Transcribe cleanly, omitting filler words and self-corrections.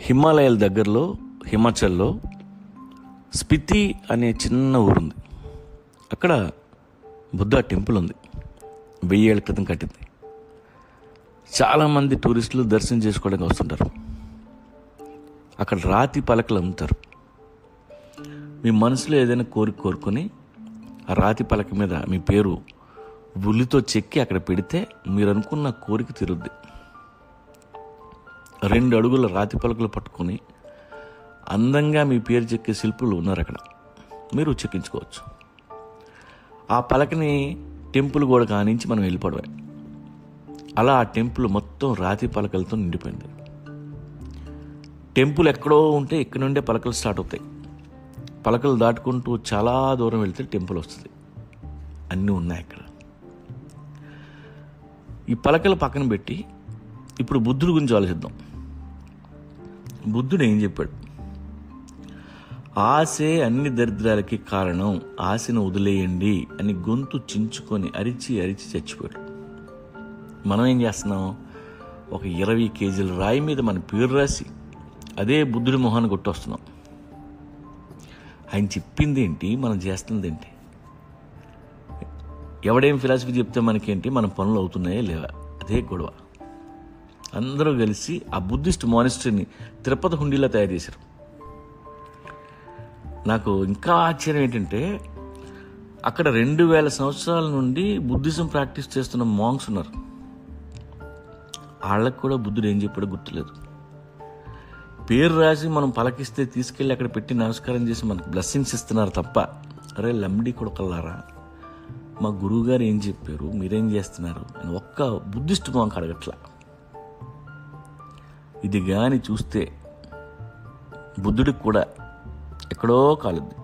హిమాలయాల దగ్గరలో హిమాచల్లో స్పితి అనే చిన్న ఊరుంది. అక్కడ బుద్ధ టెంపుల్ ఉంది. 1000 ఏళ్ల క్రితం కట్టింది. చాలామంది టూరిస్టులు దర్శనం చేసుకోవడానికి వస్తుంటారు. అక్కడ రాతి పలకలు అమ్ముతారు. మీ మనసులో ఏదైనా కోరుకొని ఆ రాతి పలక మీద మీ పేరు ఉల్లితో చెక్కి అక్కడ పెడితే మీరు అనుకున్న కోరిక తీరుద్ది. 2 అడుగుల రాతి పలకలు పట్టుకొని అందంగా మీ పేరు చెక్కే శిల్పులు ఉన్నారు అక్కడ. మీరు చెక్కించుకోవచ్చు. ఆ పలకని టెంపుల్ గోడ కానించి మనం వెళ్ళిపోవడమే. అలా ఆ టెంపుల్ మొత్తం రాతి పలకలతో నిండిపోయింది. టెంపుల్ ఎక్కడో ఉంటే ఇక్కడ నుండే పలకలు స్టార్ట్ అవుతాయి. పలకలు దాటుకుంటూ చాలా దూరం వెళ్తే టెంపుల్ వస్తుంది. అన్నీ ఉన్నాయి అక్కడ. ఈ పలకలు పక్కన పెట్టి ఇప్పుడు బుద్ధుడి గురించి ఆలోచిద్దాం. బుద్ధుడు ఏం చెప్పాడు? ఆశే అన్ని దరిద్రాలకి కారణం, ఆశను వదిలేయండి అని గొంతు చించుకొని అరిచి చచ్చిపోయాడు. మనం ఏం చేస్తున్నాం? ఒక 20 కేజీల రాయి మీద మన పేరు రాసి అదే బుద్ధుడి మొహాన్ని కొట్టొస్తున్నాం. ఆయన చెప్పింది ఏంటి, మనం చేస్తుంది ఏంటి? ఎవడేం ఫిలాసఫీ చెప్తే మనకేంటి, మన పనులు అవుతున్నాయా లేవా? అదే గొడవ. అందరూ కలిసి ఆ బుద్ధిస్ట్ మానిస్టరీని తిరుపతి హుండీలా తయారు చేశారు. నాకు ఇంకా ఆశ్చర్యం ఏంటంటే అక్కడ 2000 సంవత్సరాల నుండి బుద్ధిజం ప్రాక్టీస్ చేస్తున్న మాంగ్స్ ఉన్నారు. వాళ్ళకు కూడా బుద్ధుడు ఏం చెప్పాడో గుర్తులేదు. పేరు రాసి మనం పలకిస్తే తీసుకెళ్ళి అక్కడ పెట్టి నమస్కారం చేసి మనకు బ్లెస్సింగ్స్ ఇస్తున్నారు తప్ప, అరే లంబడి కొడుకల్లారా, మా గురువు గారు ఏం చెప్పారు, మీరేం చేస్తున్నారు అని ఒక్క బుద్ధిస్ట్ మాంక్ అడగట్లా. ఇది కానీ చూస్తే బుద్ధుడికి కూడా ఎక్కడో కాలుద్ది.